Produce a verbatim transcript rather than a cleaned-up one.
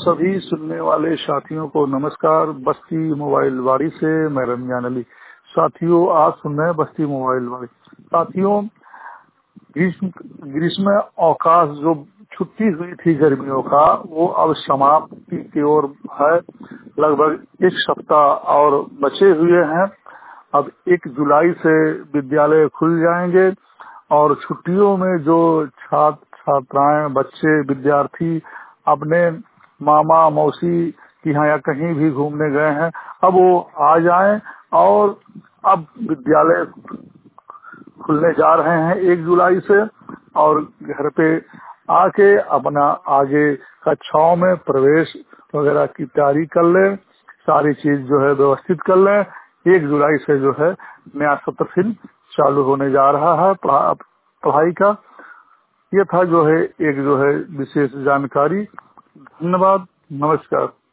सभी सुनने वाले साथियों को नमस्कार। बस्ती मोबाइल वाड़ी से मैं रमजान अली। साथियों, आज सुन रहे हैं बस्ती मोबाइल वाड़ी। साथियों, ग्रीष्म ग्रीष्म अवकाश जो छुट्टी हुई थी गर्मियों का, वो अब समाप्ति की ओर है। लगभग एक सप्ताह और बचे हुए हैं। अब एक जुलाई से विद्यालय खुल जाएंगे और छुट्टियों में जो छात्र छात्राएं, बच्चे, विद्यार्थी अपने मामा मौसी की यहाँ या कहीं भी घूमने गए हैं, अब वो आ जाएं। और अब विद्यालय खुलने जा रहे हैं एक जुलाई से, और घर पे आके अपना आगे कक्षाओं में प्रवेश वगैरह की तैयारी कर लें, सारी चीज जो है व्यवस्थित कर लें। एक जुलाई से जो है नया सत्र फिर चालू होने जा रहा है पढ़ा, पढ़ाई का। ये था जो है एक जो है विशेष जानकारी। धन्यवाद, नमस्कार।